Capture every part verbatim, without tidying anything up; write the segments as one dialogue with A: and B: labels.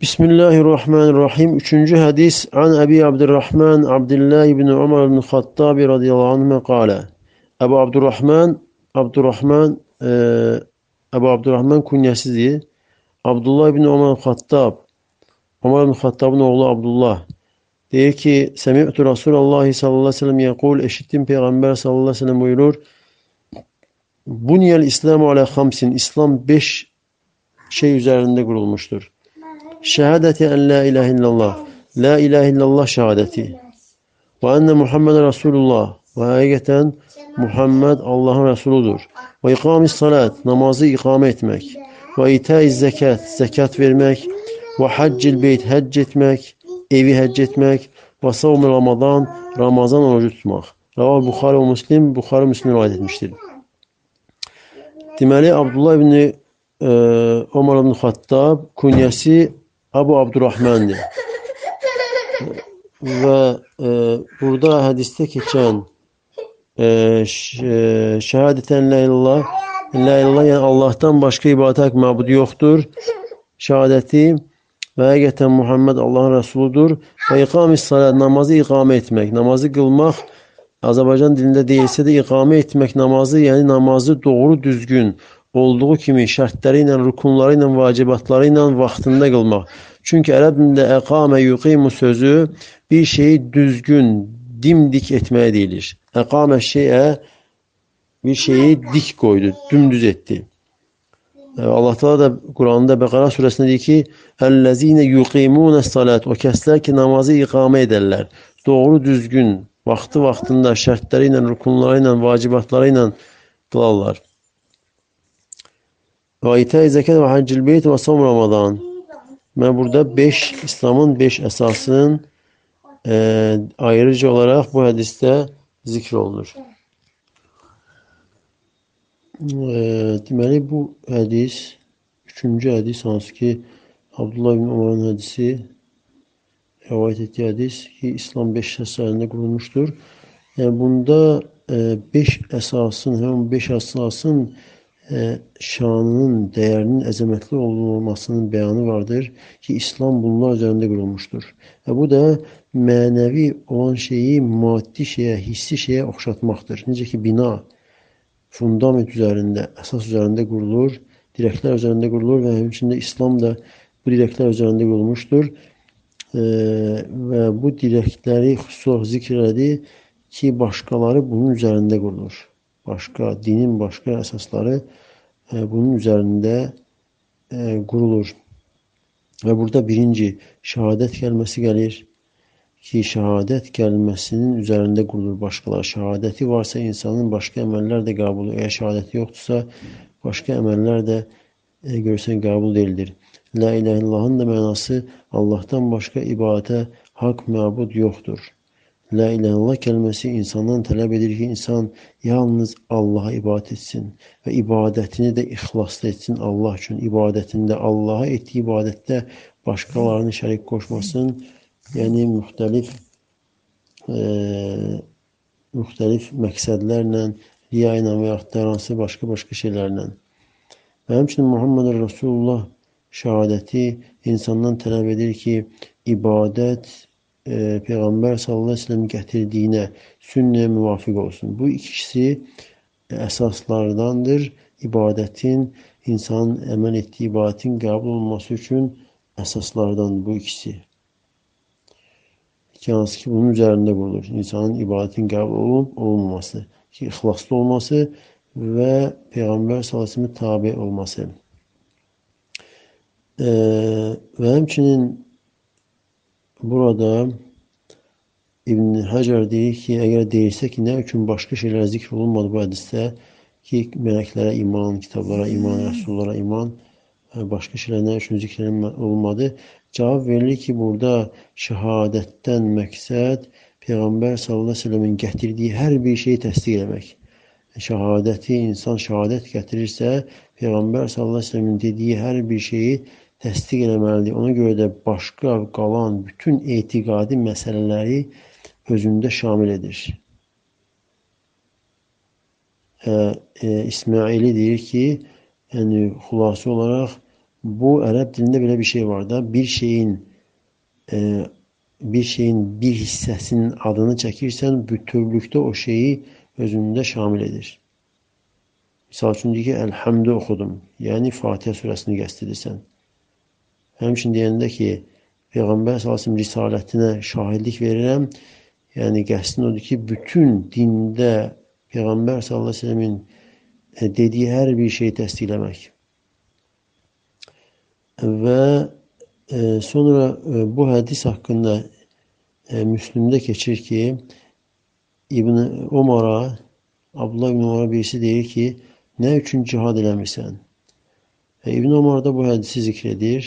A: Bismillahirrahmanirrahim. Üçüncü hadis. An Ebi Abdurrahman Abdullah ibn Umar ibn Khattab radıyallahu anhuma kâle. Ebu Abdurrahman Abdurrahman e, Ebu Abdurrahman kunyasıdır. Abdullah ibn Umar Khattab Umar ibn Khattab'ın oğlu Abdullah. Deyir ki, Semi'tu Resulullah sallallahu aleyhi ve sellem yekul, eşittim Peygamber sallallahu aleyhi ve sellem buyurur. Bunyel İslamu ala hamsin. İslam beş şey üzerinde kurulmuştur. Şehadeti en la ilahe illallah. La ilahe illallah şehadeti. Ve enne Muhammed Resulullah. Ve hakikaten Muhammed Allah'ın Resuludur. Ve ikamis salat. Namazı ikame etmek. Ve itaiz zekat. Zekat vermek. Ve haccil beyt. Hac etmek. Evi hac etmek. Ve savm Ramazan. Ramazan orucu tutmak. Ravah Bukhari ve Müslim. Bukhari Müslim rivayet etmiştir. Deməli, Abdullah ibn e, Umar ibn Khattab kunyası Abu Abdurrahman'dır. Ve e, burada hadiste geçen e, şehadeten la ilallah, la ilallah yani Allah'tan başka ibadet hak mabud yoktur. Şehadeti ve hakikaten Muhammed Allah'ın Resuludur. Ve ikamis salat, namazı ikame etmek, namazı kılmak, Azərbaycan dilində deyilsə də iqamə etmək namazı, yəni namazı doğru düzgün olduğu kimi şərtləri ilə, rukunları ilə, vacibatları ilə vaxtında qılmaq. Çünki ərəb dilində əqamə yuqimu sözü bir şeyi düzgün, dimdik etməyə deyilir. Əqamə şeyə bir şeyi dik qoydu, dümdüz etdi. Allah Teala da Quranda Bəqara surəsində deyir ki, "Əlləzîne yuqimunəs-salat", o kəslər ki namazı iqamə edərlər, doğru düzgün vaxtı vaxtında şərtləri ilə, rukunları ilə, vacibatları ilə qılarlar. Və itə-i zəkat və haccil beyt və savm Ramazan. Mən burada beş, İslamın beş əsasının e, ayrıca olaraq bu hədisdə zikr olunur. E, deməli, bu hədis, üçüncü hədis, hansı ki, Abdullah ibn Umar'ın hədisi, rivayet ettiği hadis ki İslam beş əsasında kurulmuştur. Yani bunda e, beş esasın, hem beş esasın e, şanının, değerinin əzəmətli olmasının beyanı vardır ki İslam bunlar üzerinde kurulmuştur. E, bu da mənəvi olan şeyi maddi şeye, hissi şeye oxşatmaqdır. Necə ki bina, fundament üzerinde, əsas üzerinde kurulur, direkler üzerinde kurulur ve həmçində İslam da bu direkler üzerinde kurulmuştur. Ee, və bu direkləri xüsusilə zikr elədi ki, başqaları bunun üzərində qurulur. Başqa, dinin başqa əsasları e, bunun üzərində e, qurulur. Və burada birinci şəhadət kəlməsi gəlir ki, şəhadət kəlməsinin üzərində qurulur başqaları. Şəhadəti varsa insanın başqa əməllər də qəbul olur. Əgər şəhadəti yoxdursa, başqa əməllər də e, görsən qəbul deyildir. La ilahe illallah'ın da mənası Allah'tan başqa ibadətə haqq məbud yoxdur. La ilahe illallah kəlməsi insandan tələb edir ki, insan yalnız Allah'a ibadət etsin və ibadətini də ixlasla etsin Allah üçün. İbadətində Allah'a etdiyi ibadətdə başqalarını şərik qoşmasın. Yəni müxtəlif e, müxtəlif məqsədlərlə, riya ilə və yaxud da hansı başqa-başqa şeylərlə. Və həmçinin Muhammed Resulullah şəhadəti insandan tələb edir ki, ibadət e, Peyğəmbər sallallahu əleyhi və səlləm gətirdiyinə, sünnəyə müvafiq olsun. Bu ikisi əsaslardandır. İbadətin, insanın əməl etdiyi ibadətin qəbul olması üçün əsaslardan bu ikisi. Hansı ki, bunun üzərində qurulur. İnsanın ibadətin qəbul olunub, olunmaması, ki, ixlaslı olması və Peyğəmbər sallallahu əleyhi və səlləmə tabe olması. Ee, ve həmçinin burada İbn Hacer deyir ki, əgər deyilsə ki, nə üçün başqa şeylər zikr olunmadı bu hədisdə ki, mələklərə iman, kitablara iman, rəsullara iman, başqa şeylər nə üçün zikr olunmadı? Cavab verilir ki, burada şəhadətdən məqsəd Peyğəmbər sallallahu əleyhi və səlləmin gətirdiyi hər bir şeyi təsdiq etmək. Şəhadəti, insan şəhadət gətirirsə, Peyğəmbər sallallahu əleyhi və səlləmin dediyi hər bir şeyi təsdiq eləməlidir. Ona görə də başqa qalan bütün etiqadi məsələləri özündə şamil edir. E, e, İsmaili deyir ki, yəni xülasə olaraq Bu ərəb dilində belə bir şey var da, bir şeyin e, bir şeyin bir hissəsinin adını çəkirsən, bütövlükdə o şeyi özündə şamil edir. Misal üçün deyir ki, Əlhəmdü oxudum. Yəni Fatihə surəsini qəsd edirsən. Həmçinin deyəndə ki, Peyğəmbər sallallahu əleyhi və səlləm risalətinə şahidlik verirəm. Yəni qəsdin odur ki, bütün dində Peyğəmbər sallallahu əleyhi və səlləmin dediyi hər bir şeyi təsdiqləmək. Və e, sonra e, bu hədis haqqında e, Müslümdə keçir ki, İbn Ömərə, Abdullah ibn Ömərə birisi deyir ki, nə üçün cihad eləmirsən? E, İbn Ömər də bu hədisi zikr edir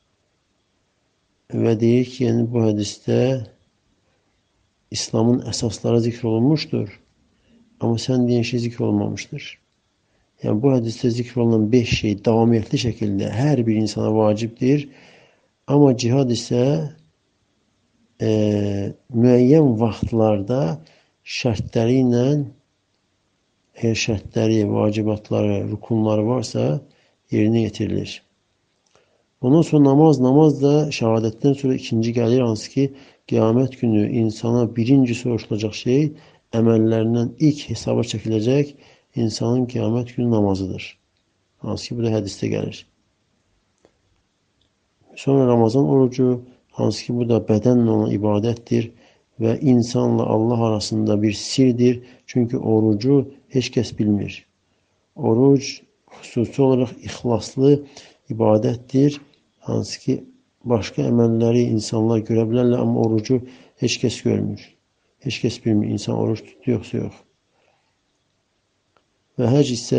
A: və deyir ki, yəni bu hədisdə İslamın əsasları zikr olunmuşdur, amma sən deyən şey zikr olunmamışdır. Yəni bu hədisdə zikr olunan beş şey davamiyyətli şəkildə hər bir insana vacibdir. Amma cihad isə e, müəyyən vaxtlarda şərtləri ilə, əgər şərtləri, vacibatları, rukunları varsa yerinə yetirilir. Ondan sonra namaz, namaz da şəhadətdən sonra ikinci gəlir, hansı ki, qiyamət günü insana birinci soruşulacaq şey əməllərindən ilk hesaba çəkiləcək insanın qiyamət günü namazıdır. Hansı ki, bu da hədisdə gəlir. Sonra Ramazan orucu, hansı ki, bu da bədənlə olan ibadətdir və insanla Allah arasında bir sirdir. Çünki orucu heç kəs bilmir. Oruc xüsusi olaraq ixlaslı ibadətdir. Hansı ki, başqa əməlləri insanlar görə bilərlər, amma orucu heç kəs görmür. Heç kəs bilmir, insan oruç tutur, yoxsa yox. Və həc isə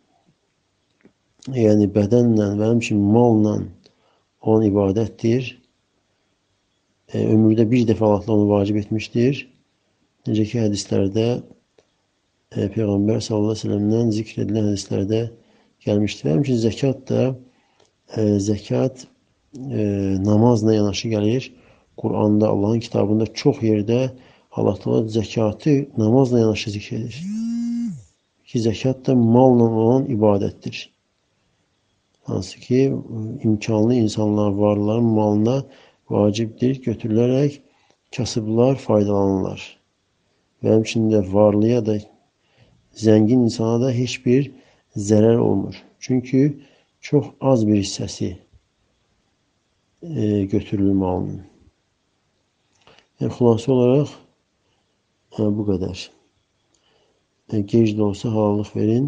A: yəni bədənlə və həmçinin malla olan ibadətdir. E, ömürdə bir dəfə Allah onu vacib etmişdir. Necə ki, hədislərdə e, Peyğəmbər sallallahu əleyhi və səlləmdən zikr edilən hədislərdə gəlmişdir. Və həmçinin zəkat da e, zəkat e, namazla yanaşı gəlir. Quranda, Allahın kitabında çox yerdə Allah Təala zəkatı namazla yanaşı zikr edir. Ki, zəkat da malla olan ibadətdir. Hansı ki, imkanlı insanlar, varların malına vacibdir, götürülərək kasıblar faydalanırlar. Və həmçində varlıya da, zəngin insana da heç bir zərər olmur. Çünki çox az bir hissəsi e, götürülür malının. Yəni, xülasə olaraq e, bu qədər. E, gec də olsa halallıq verin.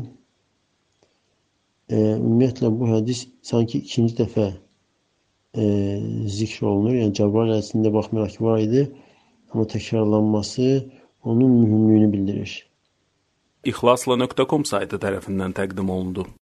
A: E, ümumiyyətlə, bu hədis sanki ikinci dəfə e, zikr olunur. Yəni, Cəbrail hədisində baxmayaraq ki, var idi. Amma təkrarlanması onun mühümlüyünü bildirir.
B: İxlasla nöqtə com saytı tərəfindən təqdim olundu.